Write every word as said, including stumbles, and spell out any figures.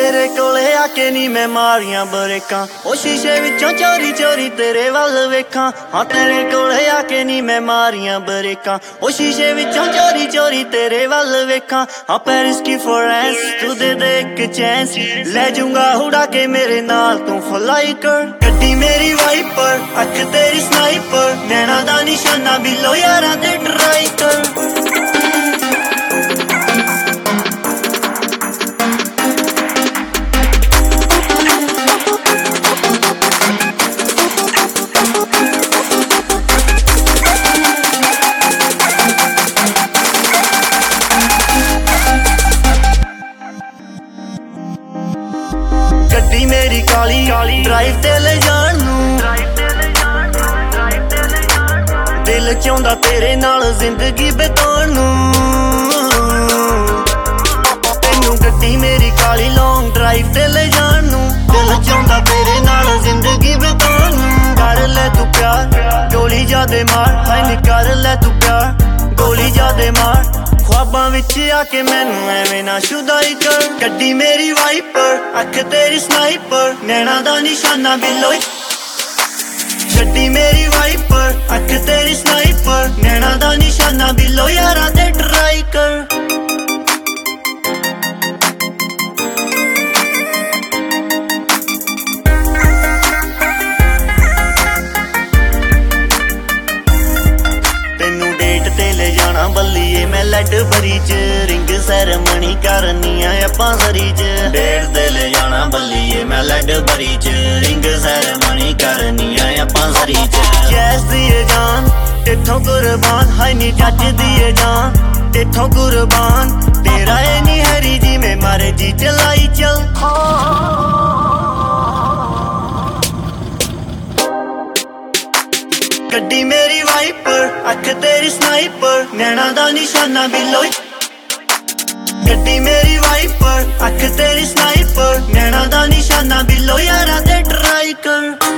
तेरे कोले आके नी मैं मारियां ब्रेकां, ओ शीशे विचों चोरी चोरी तेरे वल वेखां। हाँ तेरे कोले आके नी मैं मारियां ब्रेकां, ओ शीशे विचों चोरी चोरी तेरे वल वेखां। हाँ पेरिस की फ्लोरेंस तू दे दे एक चांस, ले जाऊंगा उड़ा के मेरे नाल तू फ्लाई कर। गड्डी मेरी वाइपर अख तेरी स्नाइपर, नैना दा निशाना बिलो यारां ते ट्राई कर। गड्डी मेरी काली काली ड्राइव ते ले जान नू, दिल चाहुंदा तेरे नाल जिंदगी बिताउण नू। तेनू गड्डी मेरी काली लॉन्ग ड्राइव ते ले जान नू, दिल चाहुंदा तेरे नाल जिंदगी बिताउण नू। कर ले तू प्यार गोली जादे मार, हाय नी कर ले तू प्यार गोली जादे मार। ख्वाबां विच आके मैनू एवें ना शुदाई कर। गड्डी मेरी वाइपर अख तेरी स्नाइपर, नैना दा निशाना बिलो। गड्डी मेरी वाइपर अख तेरी स्नाइपर, नैना दा निशाना बिलो यारां ते ट्राई कर। बल्लिए मैं लैड भरी च रिंग सैरेमनी करनी है आपां सरी च। डेढ़ ते ले जाना बल्लिए मैं लैड भरी च रिंग सैरेमनी करनी है आपां सरी च। जैस दिए जान तेथों कुर्बान, हाय नी जज दिए जान तेथों कुर्बान। तेरा है नी हरी जी में मारे जी चलाई चल। गड्डी मेरी वाइपर अख तेरी स्नाइपर, नैना दा निशाना बिलो। गड्डी मेरी वाइपर अख तेरी स्नाइपर, नैना दा निशाना बिलो यारां ते ट्राई कर।